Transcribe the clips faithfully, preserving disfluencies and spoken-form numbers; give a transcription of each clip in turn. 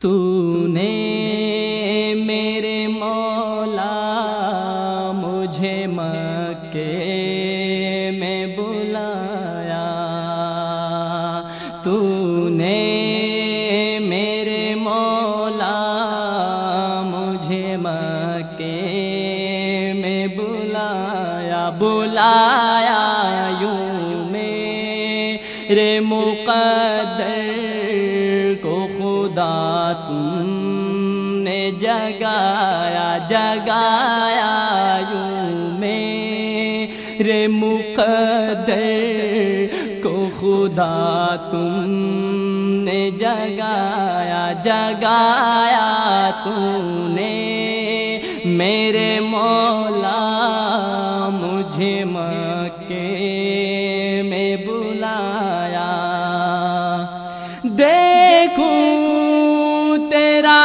تو نے میرے مولا مجھے مکے میں بلایا، تو نے میرے مولا مجھے مکے میں بلایا، بلایا یوں میرے مقدر کو خدا تم نے جگایا، جگایا یوں میرے مقدر کو خدا تم نے جگایا، جگایا تو نے میرے مولا مجھے مکے میں بلایا۔ دیکھوں تیرا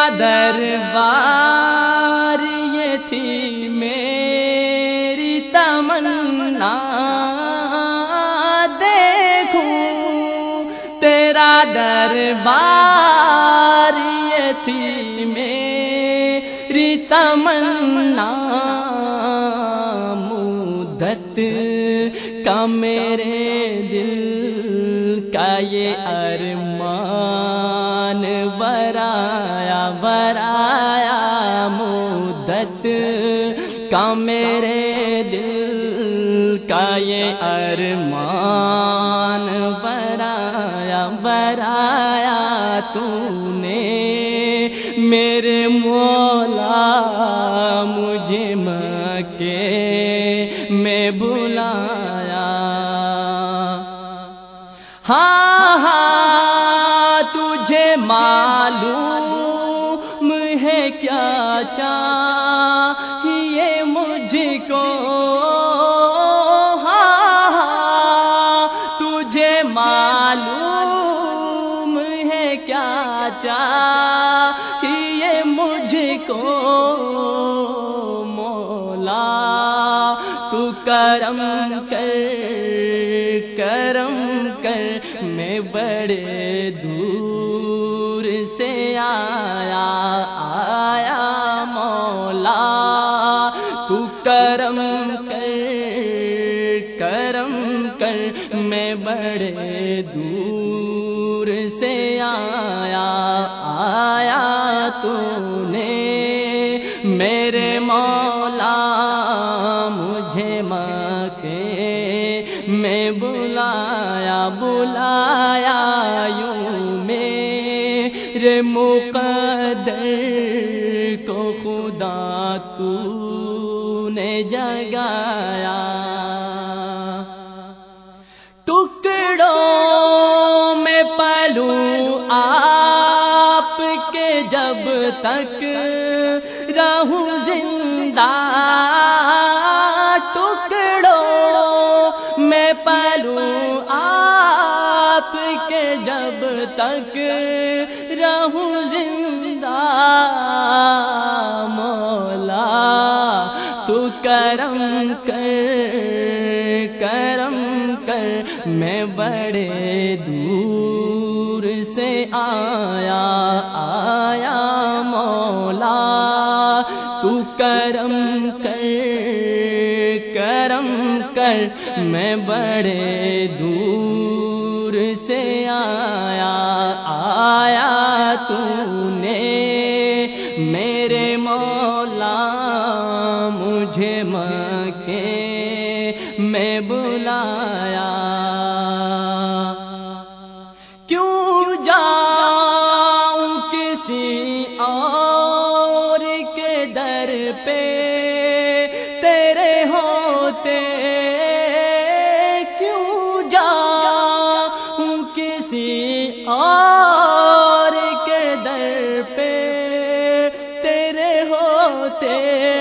دربار یہ تھی میری تمنا، دیکھوں تیرا دربار یہ تھی میری تمنا، مدت کا میرے دل کا یہ ارمان برایا، برایا مدت کا میرے دل کا یہ ارمان برایا، برایا تو نے میرے مولا مجھے مکے میں بلایا۔ ہاں ہاں تجھے معلوم ہے کیا چاہیے مجھ کو، ہاں ہاں تجھے معلوم ہے کیا چاہیے مجھ کو، مولا تو کرم کر کرم کر، میں بڑے دور سے آیا آیا مولا تو کرم کر کرم کر، میں بڑے دور سے آیا آیا تو نے میرے مولا مجھے مکے میں بلایا، بلایا یوں میرے مقدر کو خدا تو نے جگایا۔ ٹکڑوں میں پلوں آپ کے جب تک رہوں زندہ، ٹکڑوں میں پلوں آپ کے جب تک رہوں زندہ، مولا تو کرم کر کرم کر، میں بڑے دور سے آیا آیا مولا تو کرم کر کرم کر، میں بڑے دور سے آیا آیا تو نے میرے مولا مجھے مکے میں بلایا۔ کیوں جاؤں کسی اور کے در پہ تیرے ہوتے، کیوں جاؤں کسی اور کے در پہ تیرے ہوتے،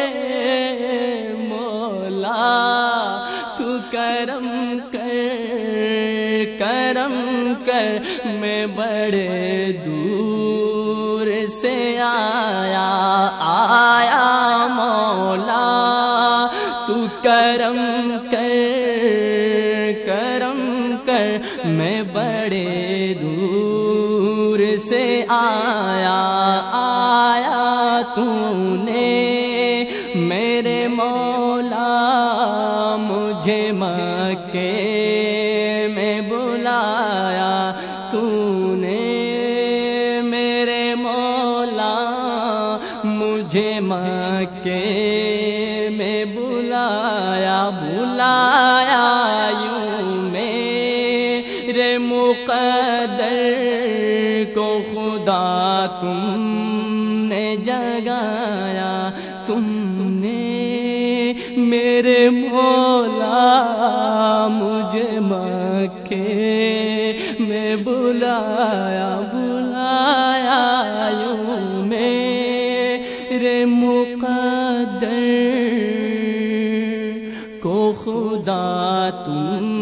مولا تو کرم کر کرم کر، میں بڑے دور سے آیا آیا مولا تو کرم کر کرم کر، میں بڑے دور سے آیا مجھے مکے میں بلایا بلایا یوں میرے مقدر کو خدا تم نے جگایا، تم نے میرے مولا مجھے مکے میں بلایا بلایا یوں میرے مقدر کو خدا تم